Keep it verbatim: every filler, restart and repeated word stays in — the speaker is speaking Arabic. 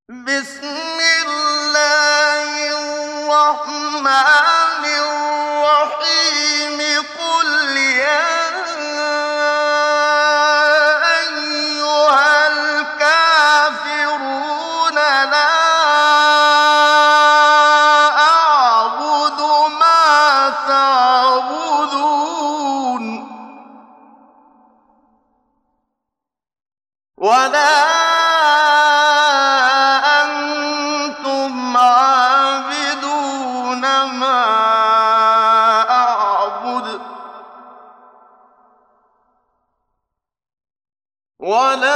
بسم الله الرحمن الرحيم قل يا أيها الكافرون لا أعبد ما تعبدون ولا ولا